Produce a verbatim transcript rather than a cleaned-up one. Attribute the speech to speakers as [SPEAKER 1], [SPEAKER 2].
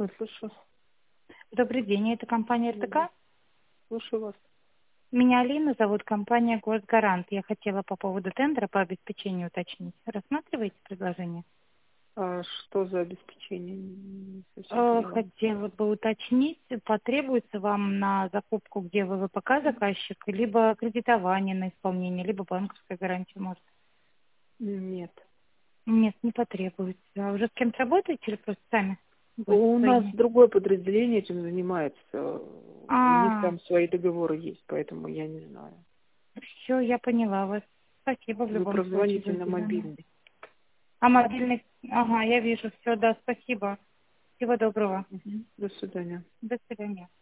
[SPEAKER 1] Я слышу.
[SPEAKER 2] Добрый день, это компания
[SPEAKER 1] Да.
[SPEAKER 2] РТК.
[SPEAKER 1] Слушаю вас.
[SPEAKER 2] Меня Алина зовут, компания Госгарант. Я хотела по поводу тендера по обеспечению уточнить. Рассматриваете предложение?
[SPEAKER 1] А что за обеспечение? Не совсем
[SPEAKER 2] Э,
[SPEAKER 1] поняла.
[SPEAKER 2] Хотела бы уточнить, потребуется вам на закупку, где вы ВПК заказчик, либо кредитование на исполнение, либо банковская гарантия, может?
[SPEAKER 1] Нет.
[SPEAKER 2] Нет, не потребуется. А уже с кем-то работаете или просто сами будете
[SPEAKER 1] У нас
[SPEAKER 2] своими?
[SPEAKER 1] другое подразделение этим занимается. У них
[SPEAKER 2] А,
[SPEAKER 1] там свои договоры есть, поэтому я не знаю.
[SPEAKER 2] все, я поняла вас. Спасибо в
[SPEAKER 1] Вы
[SPEAKER 2] любом случае
[SPEAKER 1] прозвоните
[SPEAKER 2] за
[SPEAKER 1] на
[SPEAKER 2] зеленое.
[SPEAKER 1] мобильный.
[SPEAKER 2] А мобильный? Ага, я вижу. Все, да, спасибо. Всего доброго.
[SPEAKER 1] Мгм. До свидания.
[SPEAKER 2] До свидания.